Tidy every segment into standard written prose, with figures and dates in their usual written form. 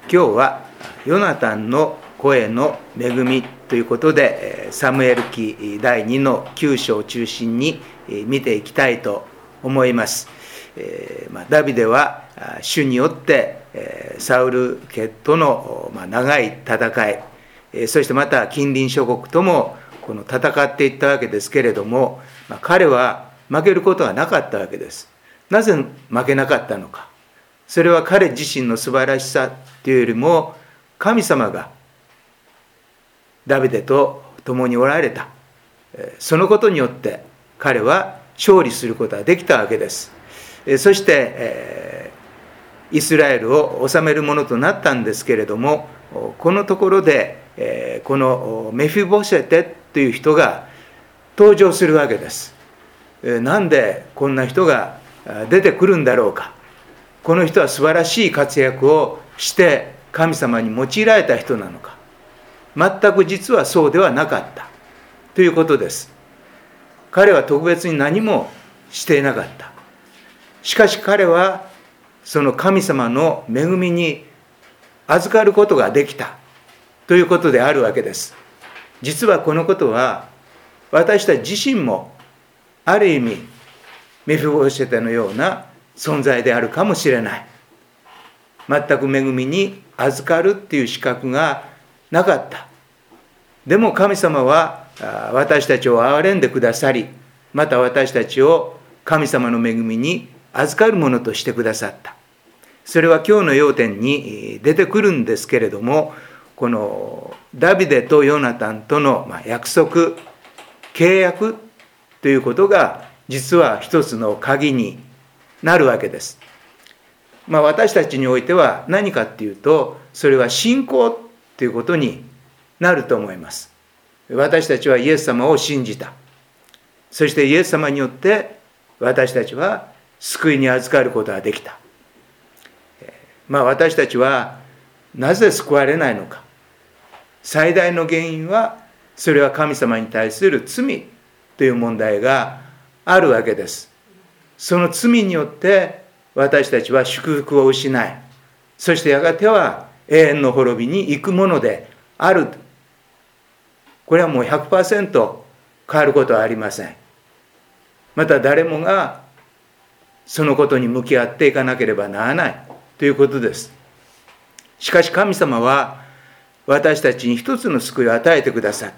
今日はヨナタンの声の恵みということで、サムエル記第2の9章を中心に見ていきたいと思います。ダビデは主によってサウル家との長い戦い、そしてまた近隣諸国ともこの戦っていったわけですけれども、彼は負けることはなかったわけです。なぜ負けなかったのか。それは彼自身の素晴らしさというよりも、神様がダビデと共におられた。そのことによって彼は勝利することができたわけです。そして、イスラエルを治めるものとなったんですけれども、このところで、このメフィボシェテという人が登場するわけです。なんでこんな人が出てくるんだろうか。この人は素晴らしい活躍をして神様に用いられた人なのか。全く実はそうではなかったということです。彼は特別に何もしていなかった。しかし彼はその神様の恵みに預かることができたということであるわけです。実はこのことは私たち自身もある意味メフィボシェテのような存在であるかもしれない。全く恵みに預かるっていう資格がなかった。でも神様は私たちを憐れんでくださり、また私たちを神様の恵みに預かるものとしてくださった。それは今日の要点に出てくるんですけれども、このダビデとヨナタンとの約束、契約ということが実は一つの鍵になるわけです。私たちにおいては何かっていうと、それは信仰ということになると思います。私たちはイエス様を信じた。そしてイエス様によって私たちは救いに預かることができた。私たちはなぜ救われないのか。最大の原因は、それは神様に対する罪という問題があるわけです。その罪によって私たちは祝福を失い、そしてやがては永遠の滅びに行くものである。これはもう 100% 変わることはありません。また誰もがそのことに向き合っていかなければならないということです。しかし神様は私たちに一つの救いを与えてくださった。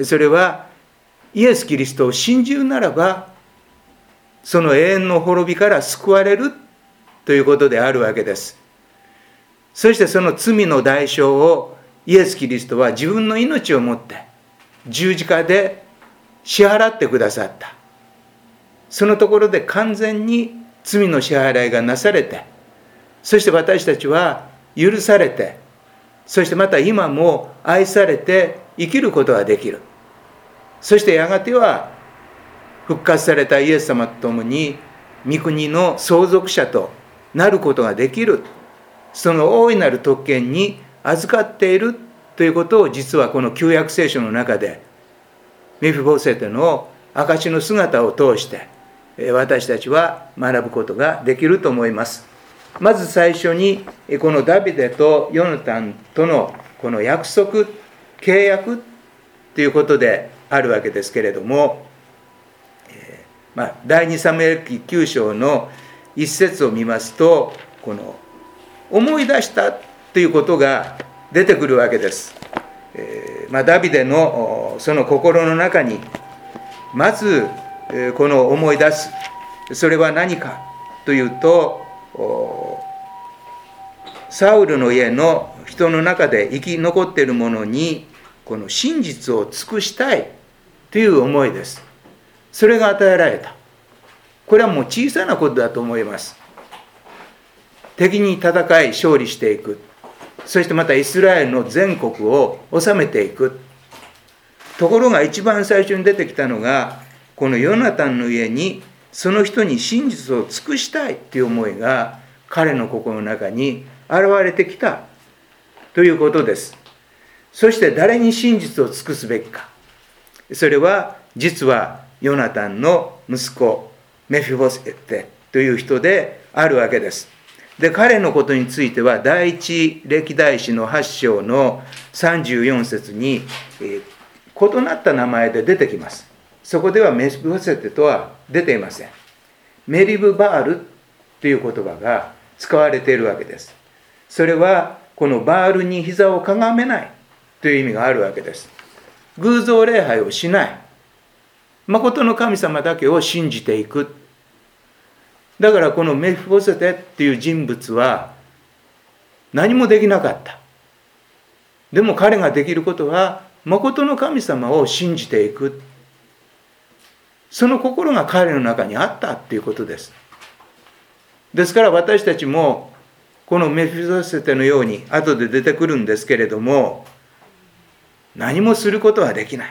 それはイエス・キリストを信じるならば、その永遠の滅びから救われるということであるわけです。そしてその罪の代償をイエス・キリストは自分の命をもって十字架で支払ってくださった。そのところで完全に罪の支払いがなされて、そして私たちは許されて、そしてまた今も愛されて生きることができる。そしてやがては復活されたイエス様と共に御国の相続者となることができる。その大いなる特権に預かっているということを、実はこの旧約聖書の中でメフィボシェテの証の姿を通して私たちは学ぶことができると思います。まず最初にこのダビデとヨナタンとのこの約束、契約ということであるわけですけれども、第2サムエル記9章の一節を見ますと、この思い出したということが出てくるわけです。ダビデのその心の中にまずこの思い出す、それは何かというと、サウルの家の人の中で生き残っているものにこの真実を尽くしたいという思いです。それが与えられた。これはもう小さなことだと思います。敵に戦い勝利していく。そしてまたイスラエルの全国を治めていく。ところが一番最初に出てきたのが、このヨナタンの家にその人に真実を尽くしたいという思いが彼の心の中に現れてきたということです。そして誰に真実を尽くすべきか。それは実はヨナタンの息子メフィボシェテという人であるわけです。 で、彼のことについては、第一歴代史の8章の34節に、異なった名前で出てきます。そこではメフィボセテとは出ていません。メリブバールという言葉が使われているわけです。それは、このバールに膝をかがめないという意味があるわけです。偶像礼拝をしない。誠の神様だけを信じていく。だからこのメフィボセテっていう人物は何もできなかった。でも彼ができることは誠の神様を信じていく。その心が彼の中にあったっていうことです。ですから私たちもこのメフィボセテのように後で出てくるんですけれども、何もすることはできない。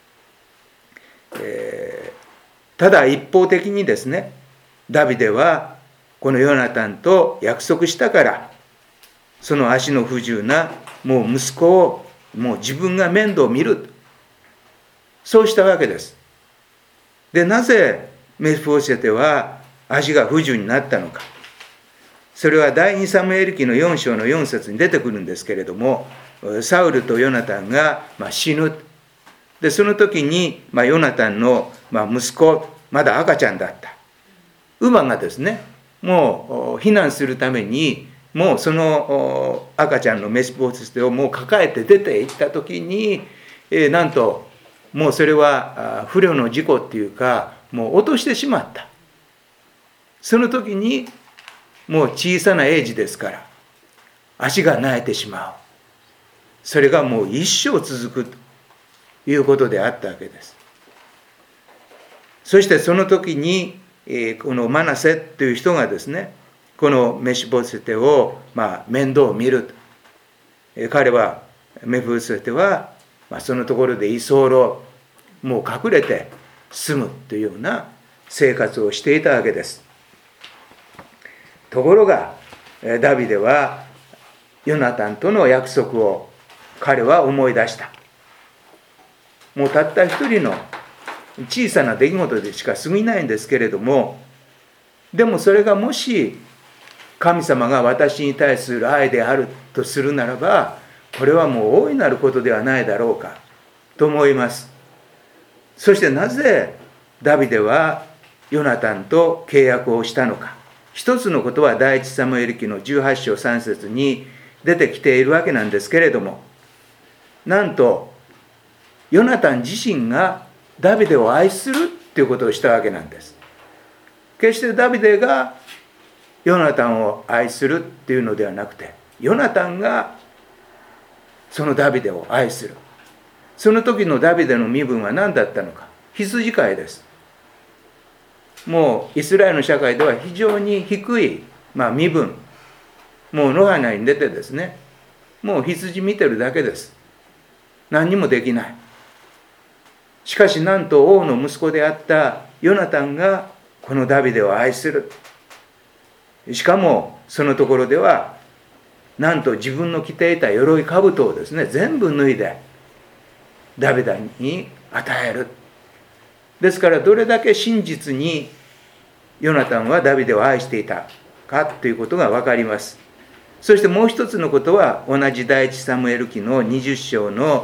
ただ一方的にですね、ダビデはこのヨナタンと約束したから、その足の不自由なもう息子をもう自分が面倒を見る。そうしたわけです。で、なぜメフィボセテは足が不自由になったのか。それは第2サムエル記の4章の4節に出てくるんですけれども、サウルとヨナタンが死ぬ。で、その時にヨナタンの息子、まだ赤ちゃんだった。馬がですね、もう避難するために、もうその赤ちゃんのメフィボセテをもう抱えて出て行った時に、なんともうそれは不慮の事故っていうか、もう落としてしまった。その時にもう小さなエイジですから足が萎えてしまう。それがもう一生続くということであったわけです。そしてその時にこのマナセという人がですね、このメフィボセテを面倒を見ると。彼はメフィボセテはそのところで居候、もう隠れて住むというような生活をしていたわけです。ところがダビデはヨナタンとの約束を彼は思い出した。もうたった一人の小さな出来事でしか過ぎないんですけれども、でもそれがもし神様が私に対する愛であるとするならば、これはもう大いなることではないだろうかと思います。そしてなぜダビデはヨナタンと契約をしたのか。一つのことは第一サムエル記の18章3節に出てきているわけなんですけれども、なんとヨナタン自身がダビデを愛するということをしたわけなんです。決してダビデがヨナタンを愛するっていうのではなくて、ヨナタンがそのダビデを愛する。その時のダビデの身分は何だったのか。羊飼いです。もうイスラエルの社会では非常に低い、身分。もう野原に出てですね、もう羊見てるだけです。何にもできない。しかしなんと王の息子であったヨナタンがこのダビデを愛する。しかもそのところではなんと自分の着ていた鎧兜をですね、全部脱いでダビデに与える。ですからどれだけ真実にヨナタンはダビデを愛していたかということが分かります。そしてもう一つのことは、同じ第一サムエル記の20章の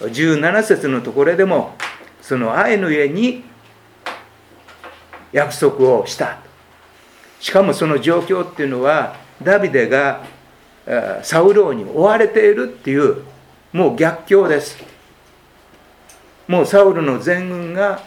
17節のところでも、その愛のゆえに約束をした。しかもその状況っていうのは、ダビデがサウル王に追われているっていう、もう逆境です。もうサウルの全軍が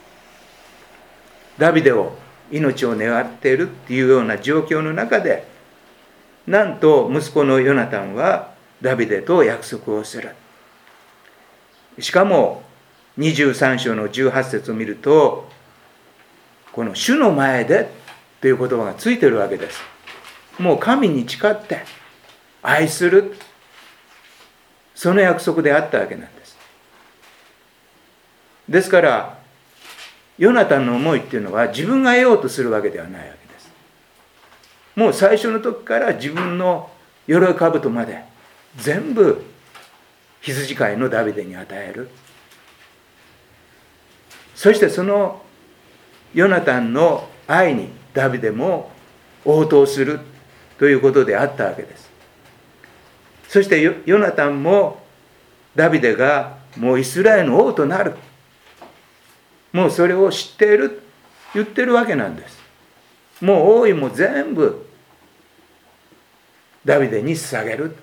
ダビデを命を狙っているっていうような状況の中で、なんと息子のヨナタンはダビデと約束をする。しかも23章の18節を見ると、この主の前でという言葉がついているわけです。もう神に誓って愛する、その約束であったわけなんです。ですからヨナタンの思いっていうのは自分が得ようとするわけではないわけです。もう最初の時から自分の鎧兜まで全部羊飼いのダビデに与える。そしてそのヨナタンの愛にダビデも応答する。 ということであったわけです。そしてヨナタンもダビデがもうイスラエルの王となる、もうそれを知っている、言ってるわけなんです。もう王位も全部ダビデに捧げる。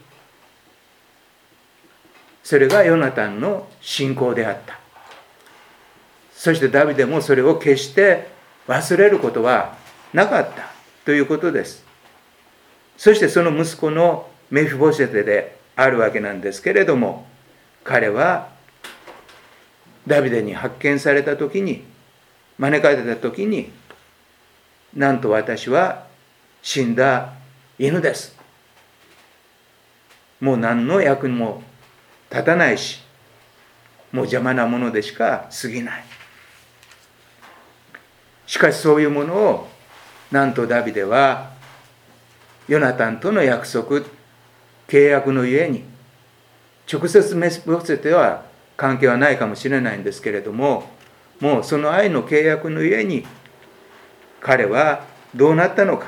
それがヨナタンの信仰であった。そしてダビデもそれを決して忘れることはなかったということです。そしてその息子のメフィボシェテであるわけなんですけれども、彼はダビデに発見された時に、招かれた時に、なんと私は死んだ犬です。もう何の役にも立たないし、もう邪魔なものでしか過ぎない。しかしそういうものを、なんとダビデはヨナタンとの約束、契約のゆえに、直接メフィボシェテは関係はないかもしれないんですけれども、もうその愛の契約のゆえに彼はどうなったのか。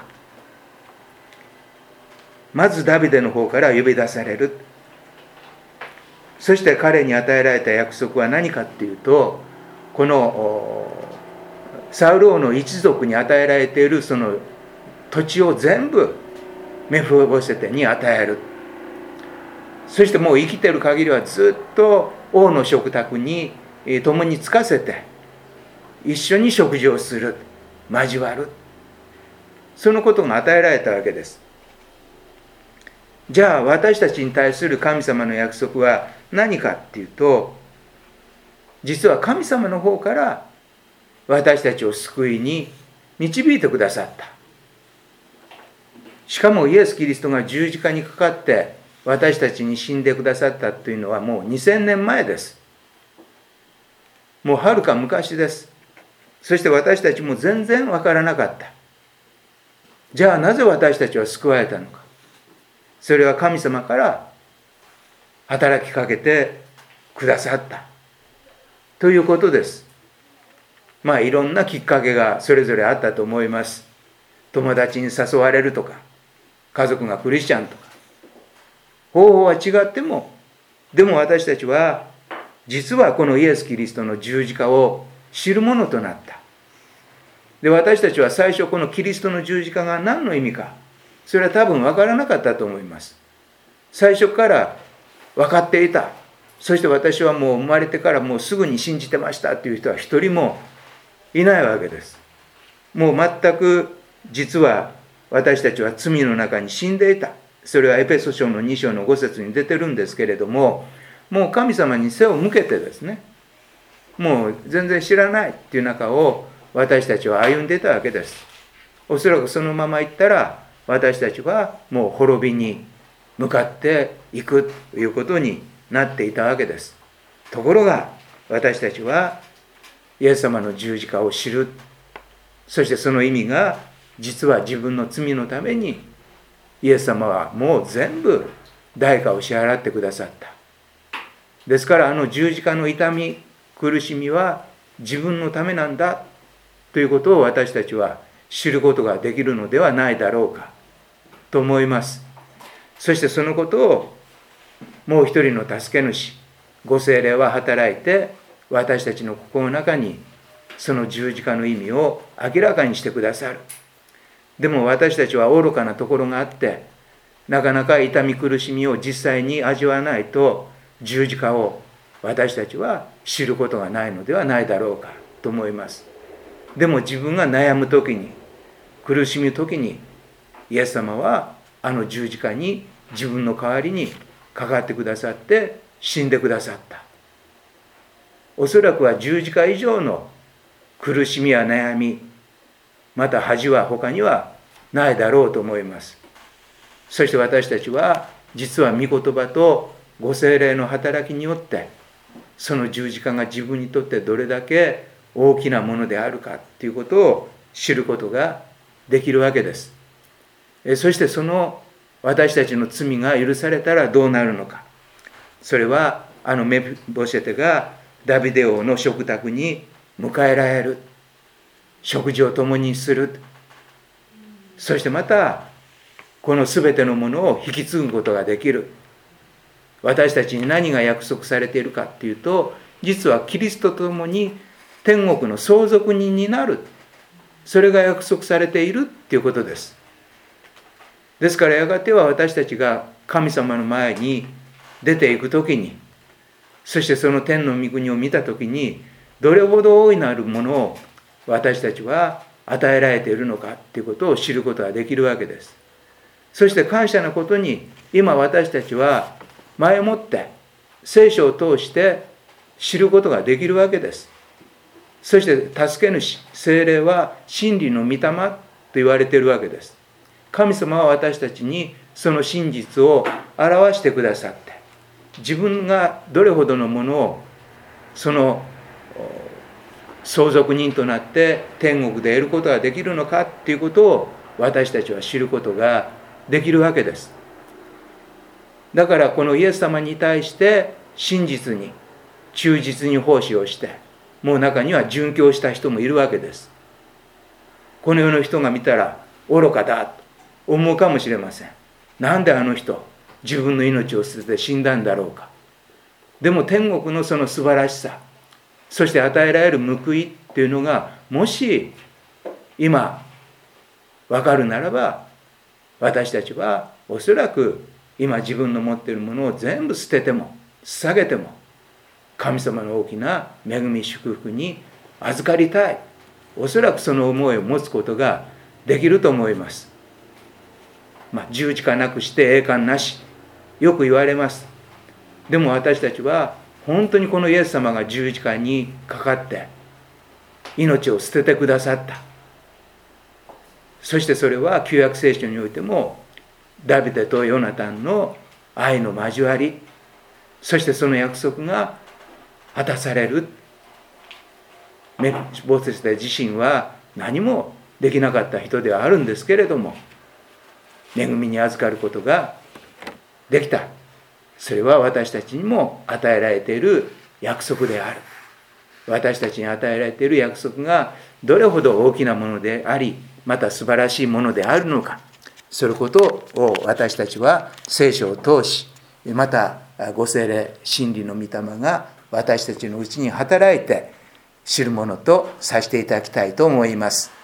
まずダビデの方から呼び出される。そして彼に与えられた約束は何かっていうと、このサウル王の一族に与えられているその土地を全部メフィボシェテに与える。そしてもう生きてる限りはずっと王の食卓に共につかせて一緒に食事をする、交わる、そのことが与えられたわけです。じゃあ私たちに対する神様の約束は何かっていうと、実は神様の方から私たちを救いに導いてくださった。しかもイエス・キリストが十字架にかかって私たちに死んでくださったというのはもう2000年前です。もうはるか昔です。そして私たちも全然わからなかった。じゃあなぜ私たちは救われたのか。それは神様から働きかけてくださったということです。いろんなきっかけがそれぞれあったと思います。友達に誘われるとか、家族がクリスチャンとか、方法は違っても、でも私たちは実はこのイエス・キリストの十字架を知るものとなった。で、私たちは最初このキリストの十字架が何の意味か、それは多分分からなかったと思います。最初から分かっていた。そして私はもう生まれてからもうすぐに信じてましたという人は一人もいないわけです。もう全く実は私たちは罪の中に死んでいた。それはエペソ書の2章の5節に出てるんですけれども、もう神様に背を向けてですね、もう全然知らないっていう中を私たちは歩んでいたわけです。おそらくそのまま行ったら私たちはもう滅びに向かっていくということになっていたわけです。ところが私たちはイエス様の十字架を知る。そしてその意味が実は自分の罪のためにイエス様はもう全部代価を支払ってくださった。ですから十字架の痛み、苦しみは自分のためなんだということを私たちは知ることができるのではないだろうかと思います。そしてそのことをもう一人の助け主、ご聖霊は働いて私たちの心の中にその十字架の意味を明らかにしてくださる。でも私たちは愚かなところがあって、なかなか痛み苦しみを実際に味わわないと十字架を私たちは知ることがないのではないだろうかと思います。でも自分が悩む時に、苦しむ時に、イエス様は十字架に自分の代わりにかかってくださって死んでくださった。おそらくは十字架以上の苦しみや悩み、また恥は他にはないだろうと思います。そして私たちは実は御言葉とご聖霊の働きによってその十字架が自分にとってどれだけ大きなものであるかということを知ることができるわけです。そしてその私たちの罪が許されたらどうなるのか。それはメフィボシェテがダビデ王の食卓に迎えられる。食事を共にする。そしてまたこのすべてのものを引き継ぐことができる。私たちに何が約束されているかっていうと、実はキリストと共に天国の相続人になる。それが約束されているっていうことです。ですからやがては私たちが神様の前に出ていくときに、そしてその天の御国を見たときに、どれほど大いなるものを私たちは与えられているのかということを知ることができるわけです。そして感謝のことに、今私たちは前もって聖書を通して知ることができるわけです。そして助け主、聖霊は真理の御霊と言われているわけです。神様は私たちにその真実を表してくださって、自分がどれほどのものをその相続人となって天国で得ることができるのかということを私たちは知ることができるわけです。だからこのイエス様に対して真実に忠実に奉仕をして、もう中には殉教した人もいるわけです。この世の人が見たら愚かだと思うかもしれません。なんであの人自分の命を捨てて死んだんだろうか。でも天国のその素晴らしさ、そして与えられる報いっていうのがもし今分かるならば、私たちはおそらく今自分の持っているものを全部捨てても捧げても神様の大きな恵み祝福に預かりたい、おそらくその思いを持つことができると思います。十字架なくして栄冠なし、よく言われます。でも私たちは本当にこのイエス様が十字架にかかって命を捨ててくださった。そしてそれは旧約聖書においてもダビデとヨナタンの愛の交わり、そしてその約束が果たされる。メフィボシェセ自身は何もできなかった人ではあるんですけれども、恵みに預かることができた。それは私たちにも与えられている約束である。私たちに与えられている約束がどれほど大きなものであり、また素晴らしいものであるのか、そのことを私たちは聖書を通し、またご聖霊真理の御霊が私たちのうちに働いて知るものとさせていただきたいと思います。